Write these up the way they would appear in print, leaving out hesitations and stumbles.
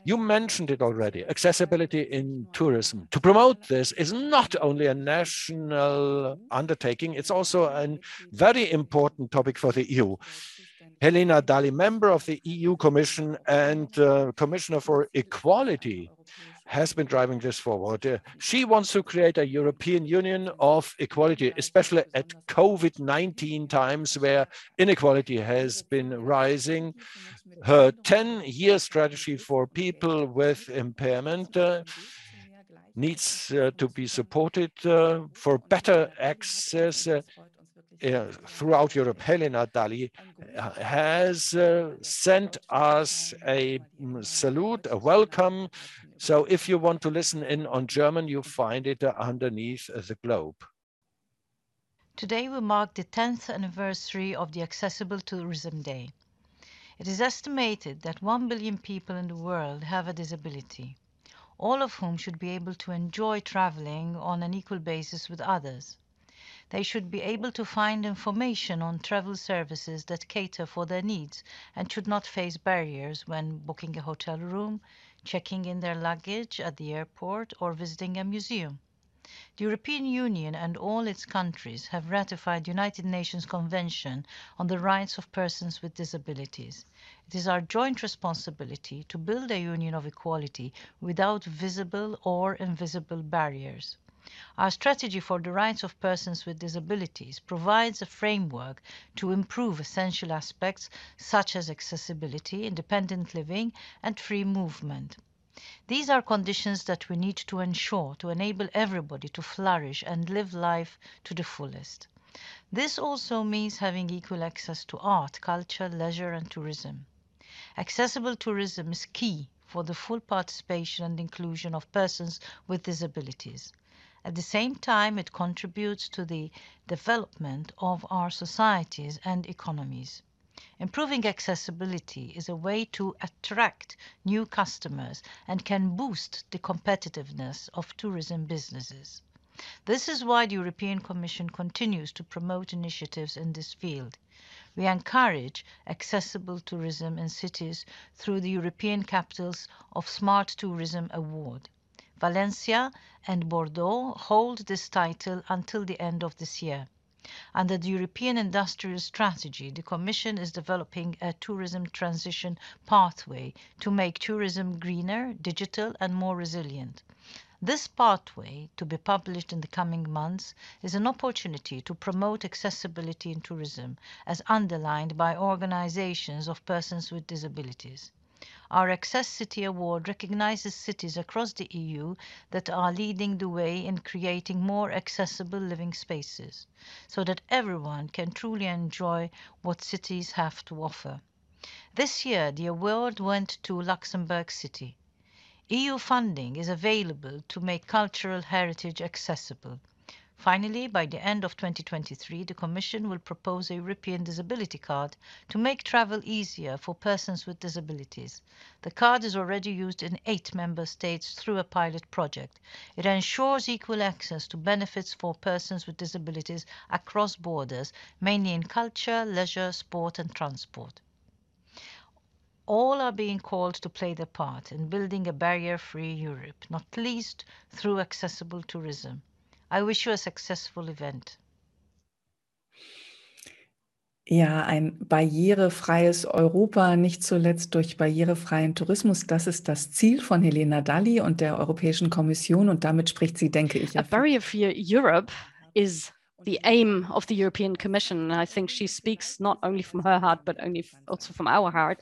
You mentioned it already, accessibility in tourism. To promote this is not only a national undertaking, it's also a very important topic for the EU. Helena Dalli, member of the EU Commission and Commissioner for Equality, has been driving this forward. She wants to create a European Union of equality, especially at COVID-19 times where inequality has been rising. Her 10-year strategy for people with impairment needs to be supported for better access throughout Europe. Helena Dalli has sent us a salute, a welcome. So if you want to listen in on German, you find it underneath the globe. Today we mark the 10th anniversary of the Accessible Tourism Day. It is estimated that 1 billion people in the world have a disability, all of whom should be able to enjoy traveling on an equal basis with others. They should be able to find information on travel services that cater for their needs and should not face barriers when booking a hotel room, checking in their luggage at the airport, or visiting a museum. The European Union and all its countries have ratified the United Nations Convention on the Rights of Persons with Disabilities. It is our joint responsibility to build a union of equality without visible or invisible barriers. Our strategy for the rights of persons with disabilities provides a framework to improve essential aspects such as accessibility, independent living, and free movement. These are conditions that we need to ensure to enable everybody to flourish and live life to the fullest. This also means having equal access to art, culture, leisure, and tourism. Accessible tourism is key for the full participation and inclusion of persons with disabilities. At the same time, it contributes to the development of our societies and economies. Improving accessibility is a way to attract new customers and can boost the competitiveness of tourism businesses. This is why the European Commission continues to promote initiatives in this field. We encourage accessible tourism in cities through the European Capitals of Smart Tourism Award. Valencia and Bordeaux hold this title until the end of this year. Under the European Industrial Strategy, the Commission is developing a tourism transition pathway to make tourism greener, digital, and more resilient. This pathway, to be published in the coming months, is an opportunity to promote accessibility in tourism, as underlined by organizations of persons with disabilities. Our Access City Award recognizes cities across the EU that are leading the way in creating more accessible living spaces, so that everyone can truly enjoy what cities have to offer. This year, the award went to Luxembourg City. EU funding is available to make cultural heritage accessible. Finally, by the end of 2023, the Commission will propose a European Disability Card to make travel easier for persons with disabilities. The card is already used in 8 member states through a pilot project. It ensures equal access to benefits for persons with disabilities across borders, mainly in culture, leisure, sport, and transport. All are being called to play their part in building a barrier-free Europe, not least through accessible tourism. I wish you a successful event. Ja, ein barrierefreies Europa, nicht zuletzt durch barrierefreien Tourismus, das ist das Ziel von Helena Dalli und der Europäischen Kommission und damit spricht sie, denke ich, A barrier-free Europe is the aim of the European Commission. And I think she speaks not only from her heart, but also from our heart.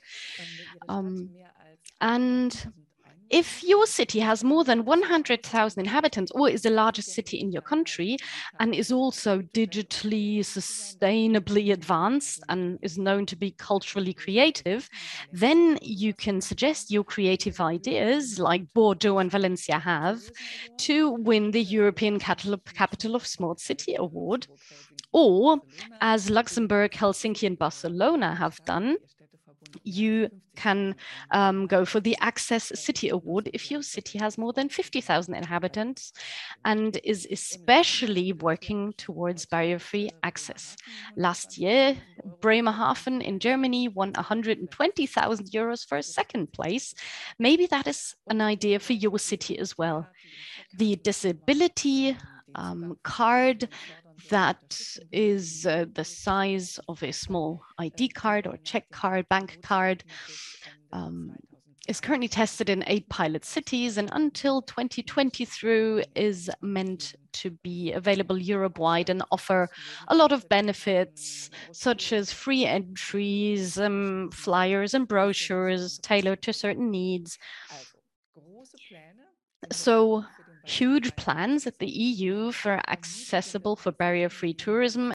And if your city has more than 100,000 inhabitants or is the largest city in your country and is also digitally, sustainably advanced and is known to be culturally creative, then you can suggest your creative ideas like Bordeaux and Valencia have to win the European Capital of Smart City Award, or as Luxembourg, Helsinki and Barcelona have done, you can go for the Access City Award if your city has more than 50,000 inhabitants and is especially working towards barrier-free access. Last year, Bremerhaven in Germany won 120,000 euros for a second place. Maybe that is an idea for your city as well. The disability card that is the size of a small ID card or check card, bank card, is currently tested in 8 pilot cities, and until 2023 is meant to be available Europe-wide and offer a lot of benefits, such as free entries, flyers and brochures tailored to certain needs. So huge plans at the EU for accessible, for barrier-free tourism,